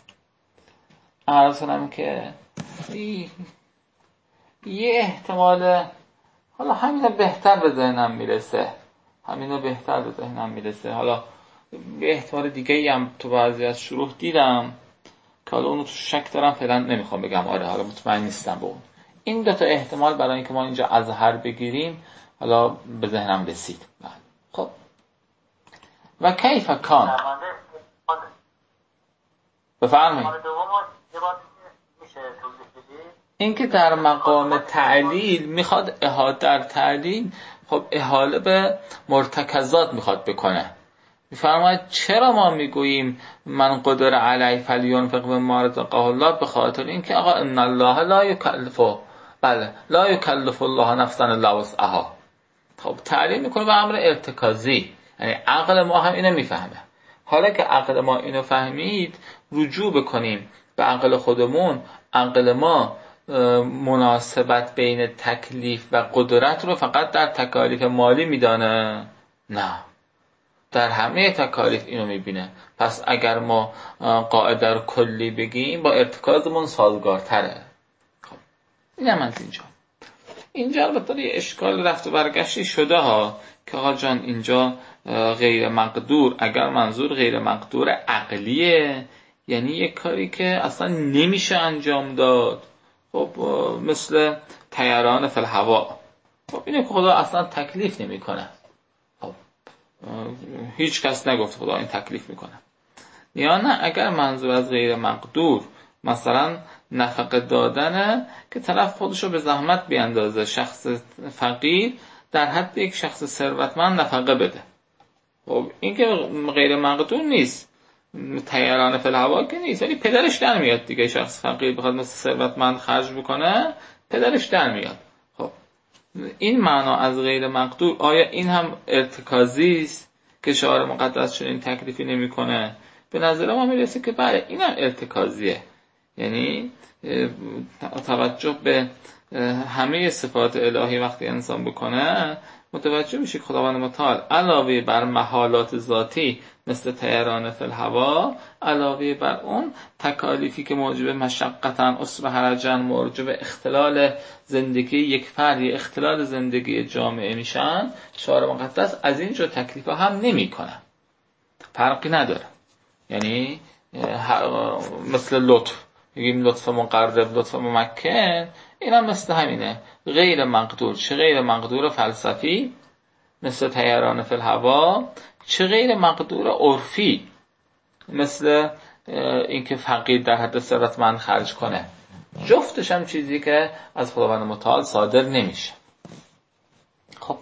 Speaker 2: عرض کنم که یه احتمال، حالا همینو بهتر به ذهنم میرسه، حالا یه احتمال دیگه هم تو بعضی از شروح دیدم که حالا اونو تو شک دارم، فعلا نمیخوام بگم آره، حالا مطمئن نیستم به اون. این دو تا احتمال برای اینکه ما اینجا ازهر بگیریم حالا به ذهنم رسید. خب و کیف کان، بفرمایید. این که در مقام تعلیل میخواد در تعلیل خب احاله به مرتکزات میخواد بکنه. میفرماید چرا ما میگوییم من قدر علی فلینفق مما رزقه الله، به خاطر اینکه آقا ان الله لا یکلف الله نفسا الا وسعها. خب تعلیل میکنه به امر ارتکازی، یعنی عقل ما هم اینو میفهمه. حالا که عقل ما اینو فهمید، رجوع بکنیم به عقل خودمون. عقل ما مناسبت بین تکلیف و قدرت رو فقط در تکالیف مالی میدانه؟ نه، در همه تکالیف اینو میبینه. پس اگر ما قاعده رو کلی بگیم با ارتکازمون سازگارتره. خب اینم از اینجا البته یه اشکال رفت و برگشتی شده ها که آقا جان اینجا غیر مقدور، اگر منظور غیر مقدور عقلیه یعنی یک کاری که اصلا نمیشه انجام داد، خب مثل طیران فی الهوا، خب اینه که خدا اصلا تکلیف نمیکنه. خب هیچ کس نگفت خدا این تکلیف میکنه. یا نه اگر منظور از غیر مقدور مثلا نفقه دادنه که طرف خودشو به زحمت بیاندازه، شخص فقیر در حد یک شخص ثروتمند نفقه بده، خب این که غیر مقدور نیست. طیران فی الهوا که نیست، ولی پدرش در میاد دیگه. شخص فقیر بخواد مثل ثروتمند خرج بکنه، پدرش در میاد. خب این معنا از غیر مقدور، آیا این هم ارتکازی است که شعار مقدس چون این تکلیفی نمیکنه؟ به نظر ما میرسه که بله این هم ارتکازیه، یعنی توجه به همه صفات الهی وقتی انسان بکنه متوجه میشه که خداوند متعال علاوه بر محالات ذاتی مثل طیران فی الهوا، علاوه بر اون تکالیفی که موجب مشقتن اسر حرجن، موجب اختلال زندگی یک فردی، اختلال زندگی جامعه میشن، شعار مقدس از اینجور تکلیفا هم نمیکنه، فرقی نداره. یعنی مثل لطف، میگیم لطف مقرب، لطف ممکن، این هم مثل همینه، غیر مقدور، چه غیر مقدور فلسفی مثل طیران فی الهوا، چه غیر مقدور عرفی مثل اینکه فقیر در حد ثروتمند خرج کنه. جفتش هم چیزی که از خداوند متعال صادر نمیشه. خب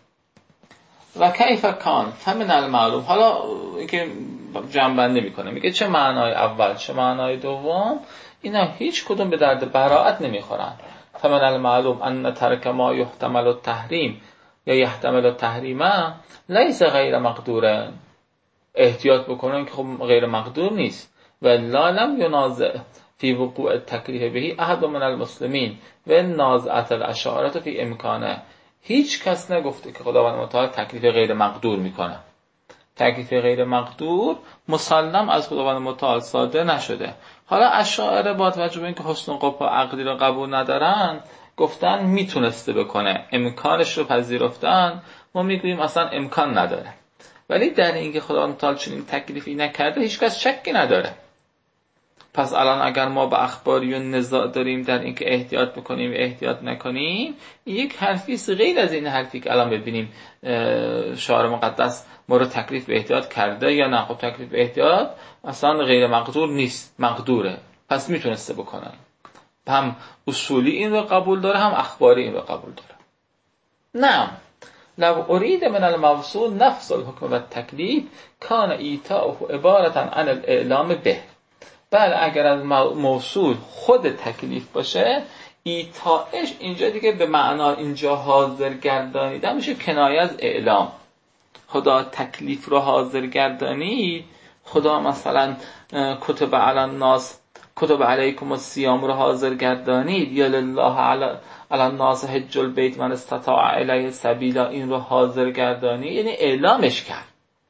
Speaker 2: و کیف کان فمن المعلوم، حالا اینکه جمع‌بندی میکنه، میگه چه معنای اول چه معنای دوم اینا هیچ کدوم به درد براءت نمیخورن. فمن المعلوم ان ترک ما یحتمل التحریم یا یحتمل التحریم لیس غیر مقدوره، احتیاط بکنن که خب غیر مقدور نیست. و لا لم ینازع فی وقوع التکلیف بهی احد من المسلمین و نازعت الاشاعره فی امکانه، هیچ کس نگفته که خداوند متعال تکلیف غیر مقدور میکنه. تکلیف غیر مقدور مسلم از خداوند متعال صادر نشده. حالا اشاعره با توجه به اینکه حسن قبح عقلی رو قبول ندارن گفتن میتونسته بکنه، امکانش رو پذیرفتن، ما میگوییم اصلا امکان نداره. ولی در اینکه خداوند تعالی چنین تکلیفی نکرده هیچکس شکی نداره. پس الان اگر ما با اخباری و نزاع داریم در اینکه احتیاط بکنیم و احتیاط نکنیم، یک حرفی است غیر از این حرفی که الان ببینیم شعار مقدس ما رو تکلیف به احتیاط کرده یا نه. خب تکلیف به احتیاط اصلا غیر مقدور نیست، مقدوره، پس میتونسته بکنن. هم اصولی این رو قبول داره، هم اخباری این رو قبول داره. نه، لو اريد من الموصول نفس الحكم و التکلیف کان ایتاؤه عبارة عن الاعلام به. بله، اگر از موصول خود تکلیف باشه، ایتاش اینجا دیگه به معنا اینجا حاضر گردانیدن میشه کنایه از اعلام. خدا تکلیف رو حاضر گردانید، خدا مثلا کتب علی الناس کتب علیکم الصیام رو حاضر گردانید، یا لله علی الناس حج البیت من استطاع الیه سبیلا این رو حاضر گردانید، یعنی اعلامش کرد.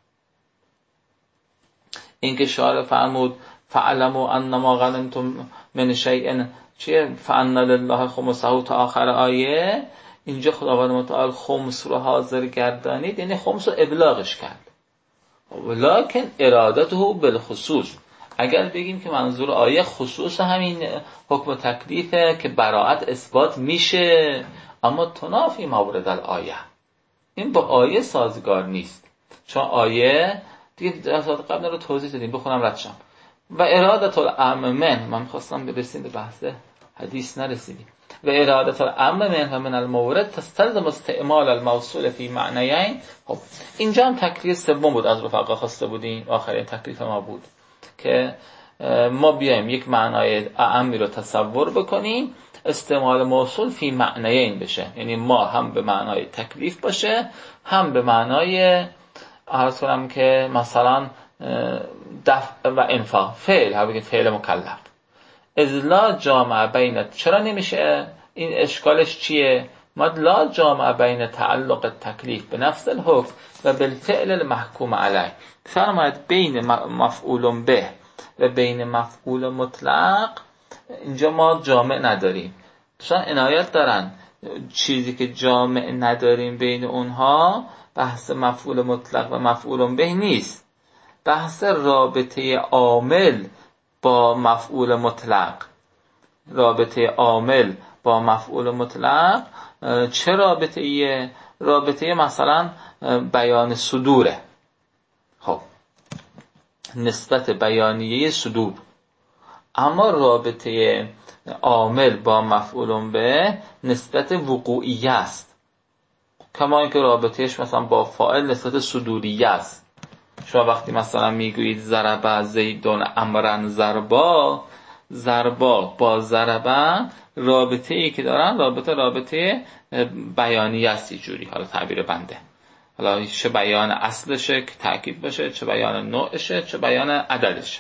Speaker 2: این که شارع فرمود فعلموا انما غنمتم من شیء چیه فان لله خمسه تا آخر آیه، اینجا خداوند متعال خمس رو حاضر گردانید یعنی خمس رو ابلاغش کرد. ولکن ارادته بالخصوص، اگر بگیم که منظور آیه خصوص همین حکم تکلیفه که براءت اثبات میشه، اما تنافی مورد الآیه، این با آیه سازگار نیست. چون آیه دیگه درسات قبل رو توضیح دادیم، بخونم رد شم. و ارادت الامر من خواستم برسیم به بحث حدیث نرسیدیم. و ارادت الامر من المورد تستلزم استعمال الموصول فی معنیین. خب اینجا هم تکلیف سوم بود از رفقا خواسته بودیم، آخرین تکلیف ما بود که ما بیایم یک معنای اعمی رو تصور بکنیم، استعمال موصول فی معنیین بشه، یعنی ما هم به معنای تکلیف باشه، هم به معنای عرض کنم که مثلا دفع و انفاق، فعل مکلف. لا جامع بین، چرا نمیشه؟ این اشکالش چیه؟ ما لا جامع بین تعلق تکلیف به نفس الحکم و بالفعل المحکوم علیه. فرماید بین مفعول به و بین مفعول مطلق اینجا ما جامع نداریم. دوستان عنایت دارن، چیزی که جامع نداریم بین اونها بحث مفعول مطلق و مفعول به نیست، بحث رابطه عامل با مفعول مطلق. رابطه عامل با مفعول مطلق چه رابطه ایه؟ رابطه مثلا بیان صدوره. خب نسبت بیانیه صدور. اما رابطه عامل با مفعول به نسبت وقوعیه است، کما اینکه رابطهش مثلا با فاعل نسبت صدوریه است. شما وقتی مثلا میگویید ضرب زیدون امرن ضربا، ضربا با ضربا رابطه ای که دارن رابطه بیانیه است. اینجوری حالا تعبیر بنده، حالا چه بیان اصلشه که تأکید باشه، چه بیان نوعشه، چه بیان عددشه،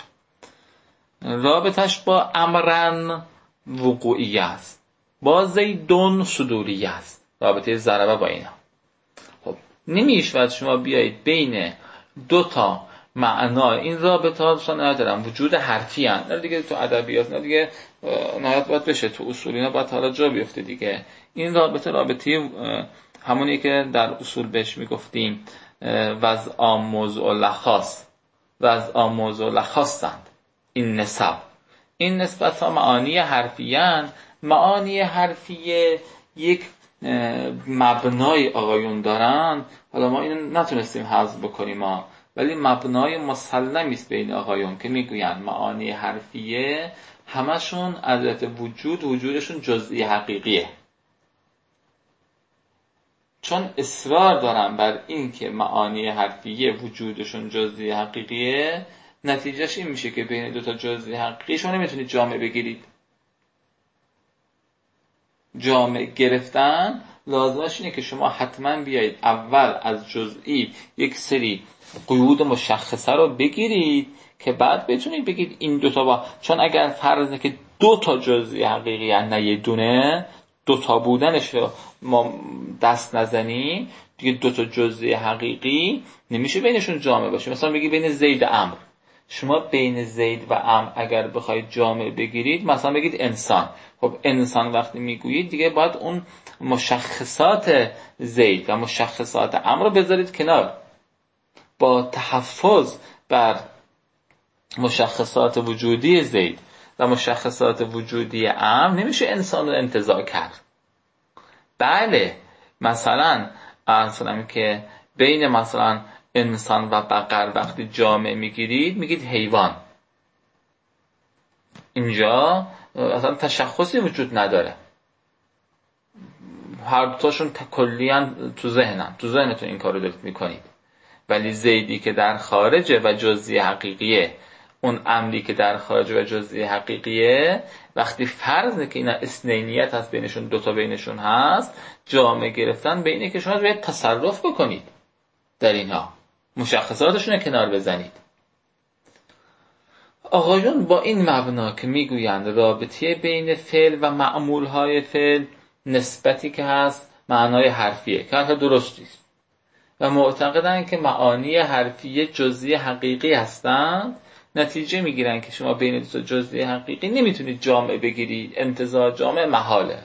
Speaker 2: رابطش با امرن وقوعیه است، با زیدون صدوریه است، رابطه ضربه با اینا. خب نمیشه شما بیایید بین دو تا معنا این رابطه ها رو ندارم، وجود حرفی هست، نه دیگه تو ادبیات، نه دیگه نهایت باید بشه تو اصول اینا باید حالا جا بیفته دیگه. این رابطه همونی که در اصول بهش میگفتیم وضع موضوع لخاص، وضع موضوع لخاصند. این نسب، این نسبت ها معانی حرفیان. معانی حرفیه یک مبنای آقایون دارن، حالا ما اینو نتونستیم حذف بکنیم ولی مبنای مسلمی است بین آقایون که میگویند معانی حرفیه همشون علت وجودشون جزئی حقیقیه. چون اصرار دارن بر این که معانی حرفیه وجودشون جزئی حقیقیه، نتیجهش این میشه که بین دو تا جزئی حقیقی شما نمیتونید جامع بگیرید. جامع گرفتن لازمش اینه که شما حتما بیایید اول از جزئی یک سری قیود مشخصه رو بگیرید که بعد بتونید بگید این دوتا با، چون اگر فرض که دو تا جزئی حقیقی هست نه یه دونه، دو تا بودنش رو ما دست نزنیم دیگه، دو تا جزئی حقیقی نمیشه بینشون جامع باشه. مثلا بگید بین زید و عمرو، شما بین زید و عمرو اگر بخواید جامع بگیرید، مثلا بگید انسان، خب انسان وقتی میگویید دیگه باید اون مشخصات زید و مشخصات عمرو رو بذارید کنار. با تحفظ بر مشخصات وجودی زید و مشخصات وجودی امر نمیشه انسان رو انتزاع کرد. بله مثلا که بین مثلا انسان و بقر وقتی جامع میگیرید میگید حیوان، اینجا اصلا تشخصی وجود نداره، هر دوتاشون کلیاً تو ذهنتون این کارو دارید میکنید. ولی زیدی که در خارجه و جزئی حقیقیه، اون امری که در خارج و جزئی حقیقیه، وقتی فرض که اینا اثنینیت هست بینشون، دوتا بینشون هست، جامع گرفتن به اینه که شما باید تصرف بکنید در اینها، مشخصاتشون رو کنار بزنید. آقایون با این مبنا که میگویند رابطه بین فعل و معمولهای فعل نسبتی که هست معنای حرفیه که حرف درستی است و معتقدند که معانی حرفیه جزئی حقیقی هستند، نتیجه میگیرن که شما بین دو جزئی حقیقی نمیتونید جامع بگیرید، انتزاع جامع محاله.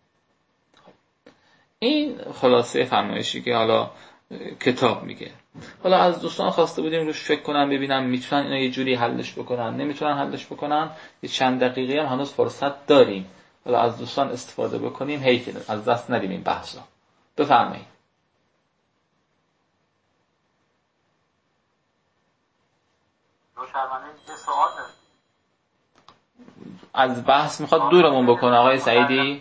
Speaker 2: این خلاصه فرمایشی که حالا کتاب میگه. حالا از دوستان خواسته بودیم روش فکر کنن ببینم میتونن اینا یه جوری حلش بکنن، نمیتونن حلش بکنن، یه چند دقیقه هم هنوز فرصت داریم، حالا از دوستان استفاده بکنیم، حیف از دست ندیم این بحثا. بفرمایید.
Speaker 3: یه سوال دارم.
Speaker 2: از بحث میخواد دورمون بکنه آقای سعیدی؟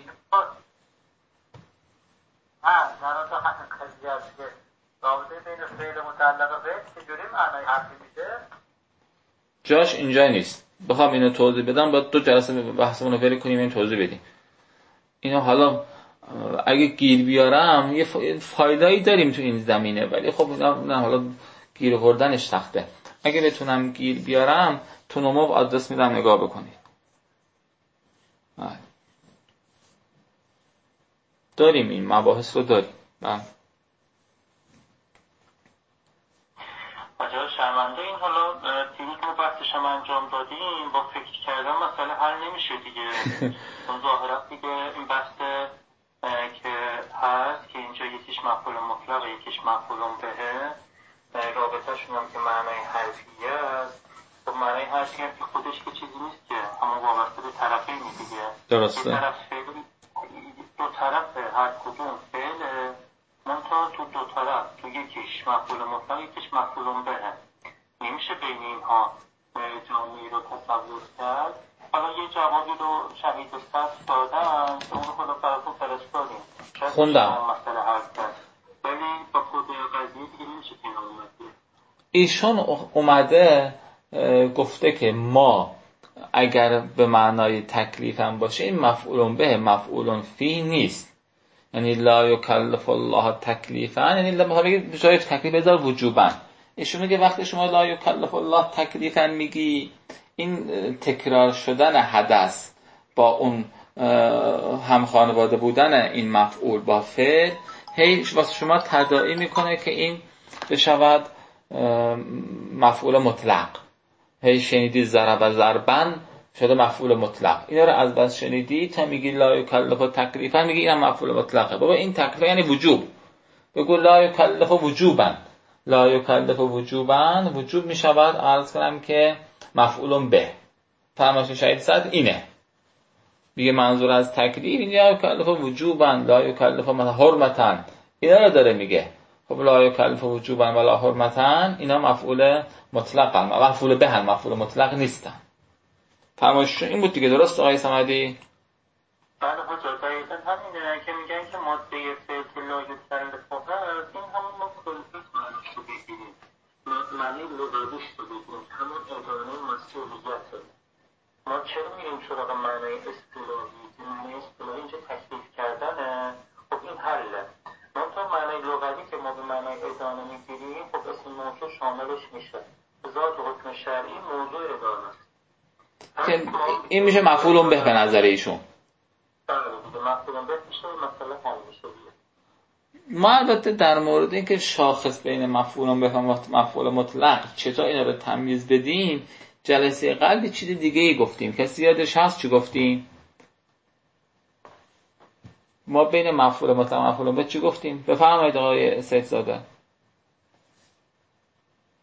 Speaker 3: در واقع همین قضیه است که رابطه بین فعل مطلق و فعل چجوری معنای حرفی میشه؟
Speaker 2: جاش اینجا نیست. بخوام اینو توضیح بدم باید 2 جلسه بحثمون رو ول کنیم این توضیح بدیم. اینو حالا اگه گیر بیارم یه فایده‌ای داریم تو این زمینه، ولی خب نه حالا گیر آوردنش سخته. اگه بتونم گیر بیارم تو نمو آدرس میدم نگاه بکنید. داریم این مباحث رو داریم.
Speaker 4: عجب شرمنده این. حالا دیروز ما بحثش هم انجام دادیم، با فکر کردن مسئله حل نمیشه دیگه. اون ظاهرا دیگه این بحث که هست که اینجا یکیش مفعول مطلق یکیش مفعول بهه، رابطه‌شون هم که معنای حرفیه است. خب معنای حرفی هم که خودش که چیزی نیست که همون وابسته به طرفین دیگه.
Speaker 2: درسته.
Speaker 4: یه طرف فعل، دو طرف هر کدوم فعله، منتها تو دو طرف، تو یکیش مفعول مطلق یکیش مفعول بهه، نمیشه بین اینها جامعی رو تصور کرد. حالا یه جوابی رو شهید صف دادن که اون رو خدا براتون فرستادیم،
Speaker 2: خوندم
Speaker 4: مسئله حرف کرد، ولی با خود قضیه دیگه نمیشه کنار اومد.
Speaker 2: ایشون اومده گفته که ما اگر به معنای تکلیف هم باشه این مفعول به مفعول فی نیست، یعنی لا یکلف الله تکلیفا، یعنی به جای تکلیف بذار وجوبا. ایشون میگه وقتی شما لا یکلف الله تکلیفا میگی، این تکرار شدن حدث با اون هم خانواده بودن این مفعول با فعل هی واسه شما تداعی میکنه که این بشود مفعول مطلق. هی شنیدی ضرب ضربن شده مفعول مطلق، اینا رو از بس شنیدی تا میگی لا یکلف تکلیفا میگی این مفعول مطلقه. بابا این تکلیف یعنی وجوب، بگو لا یکلف وجوبا، لا یکلف وجوبا، وجوب میشود عرض کنم که مفعول به. فرمایش شهید صد اینه، میگه منظور از تکلیف این لا یکلف وجوبا، لا یکلف حرمتا، اینا رو داره میگه. خب لا یکلف وجوبا ولا حرمتا اینا مفعول مطلقن، مفعول به هم، مفعول مطلق نیستن. فرمایش این بود دیگه، درست آقای صمدی؟
Speaker 4: بله حضور، دقیقا همینه که میگن که ماده فعل که لا یکلف هست، این همون ما کلفت معنیش رو بگیریم، معنی لغویش رو بگیریم، همون ادانه مسئولیته. ما چرا میریم سراغ معنی اصطلاحی؟ معنی اصطلاحی اینجا تکلیف کردنه. خب این حله. منتها معنی لغوی که ما به معنی ادانه میگیریم، خب اسم موضوع شاملش میشه. ذات حکم شرعی موضوع ادانه است.
Speaker 2: این میشه مفعول به نظر ایشون.
Speaker 4: بله دیگه مفعول به میشه، مسئله حل میشه دیگه.
Speaker 2: ما البته در مورد اینکه شاخص بین مفعول به و مفعول مطلق چطور اینا رو تمیز بدیم جلسه قبل چیز دیگه ای گفتیم. کسی یادش هست چی گفتیم؟ ما بین مفعول مطلق و مفعول به چی گفتیم؟ بفرمایید آقای سیدزاده.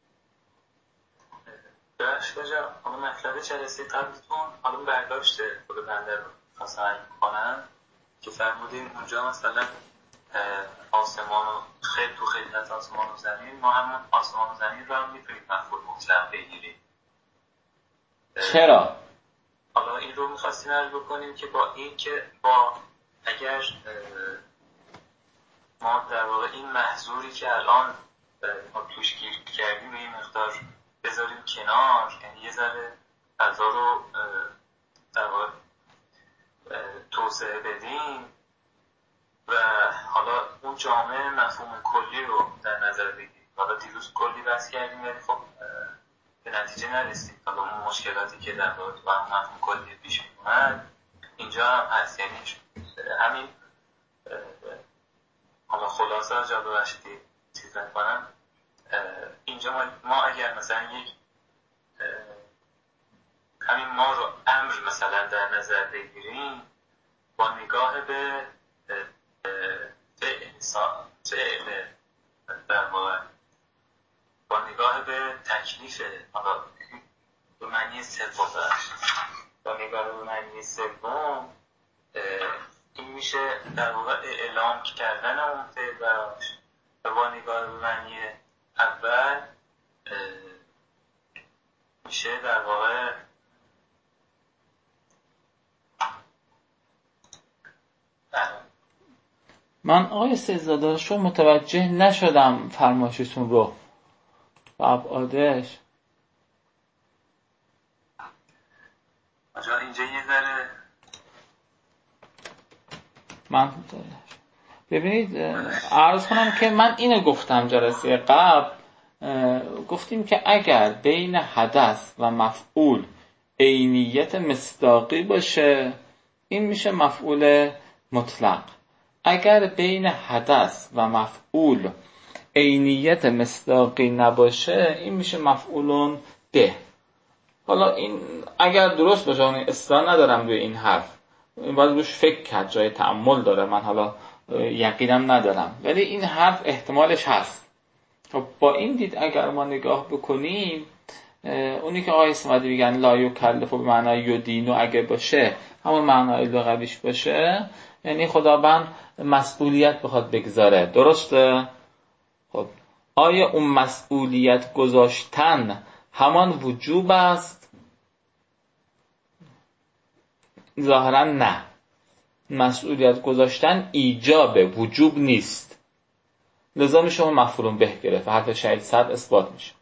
Speaker 4: اشکا جا حالا مطلب جلسه قبلتون حالا برداشته خود بنده رو خواستم کنم که فرمودین اونجا مثلا آسمان و خیلی تو خیلیت آسمان و زمین، ما همون آسمان و زمین رو هم میتونیم مفعول مطلق بگیریم.
Speaker 2: چرا؟
Speaker 4: حالا این رو میخواستیم عرض بکنیم که با این که با اگر ما در واقع این محظوری که الان ما توش گیر کردیم این مقدار بذاریم کنار، یعنی یه ذره فضا رو در واقع توسعه بدیم و حالا اون جامعه مفهوم کلی رو در نظر بگیریم. حالا دیروز کلی بحث کردیم ولی خب به نتیجه نرسید. حالا اون مشکلاتی که در واقع با مفهوم کلی پیش می‌اومد اینجا هم هست، یعنی همین حالا خلاصه جا ببخشید چیز نکنم، اینجا ما اگر مثلا یک همین ما رو امر مثلا در نظر بگیریم با نگاه به فعل در واقع با نگاه به تکلیف، حالا به معنی سوم با نگاه به معنی سوم این میشه در واقع اعلام کردن اون فعل براش و با نگاه به معنی اول میشه در واقع
Speaker 2: من آقای سیدزاده شو متوجه نشدم فرمایشتون رو و ابعادش.
Speaker 4: آجا اینجا یه ذره
Speaker 2: من ببینید عرض کنم که من اینو گفتم جلسه قبل، گفتیم که اگر بین حدث و مفعول عینیت مصداقی باشه این میشه مفعول مطلق. اگر بین حدث و مفعول عینیت مصداقی نباشه این میشه مفعول به. حالا این اگر درست باشه، من اصلا ندارم روی این حرف، این باید روش فکر کرد، جای تأمل داره، من حالا یقینم ندارم، ولی این حرف احتمالش هست. خب با این دید اگر ما نگاه بکنیم، اونی که آقای اسماعیلی میگن لا یکلف به معنای یدینو اگه باشه همون معنای لغویش باشه، یعنی خداوند مسئولیت بخواد بگذاره، درسته؟ خب آیا اون مسئولیت گذاشتن همان وجوب است؟ ظاهرا نه، مسئولیت گذاشتن ایجابه، وجوب نیست. لذا میشه اون مفعول به گرفت، حرف شهید صد اثبات میشه.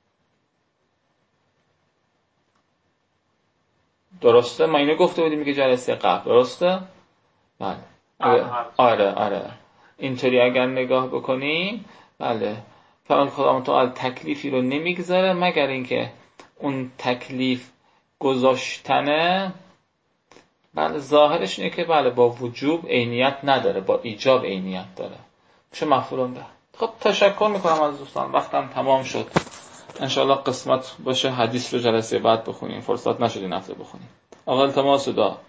Speaker 2: درسته؟ ما اینو گفته بودیم که جلسه قبل، درسته؟ بله. آره اینطوری اگر نگاه بکنیم، بله، فقط خدا متعال تکلیفی رو نمیگذاره مگر اینکه اون تکلیف گذاشتنه، بله، ظاهرش اینه که بله با وجوب عینیت نداره، با ایجاب عینیت داره، چه مفعول به. خب تشکر میکنم از دوستان، وقتم تمام شد. انشاءالله قسمت باشه حدیث رو جلسه بعد بخونیم، فرصت نشد این هفته بخونیم. آقا التماس دعا.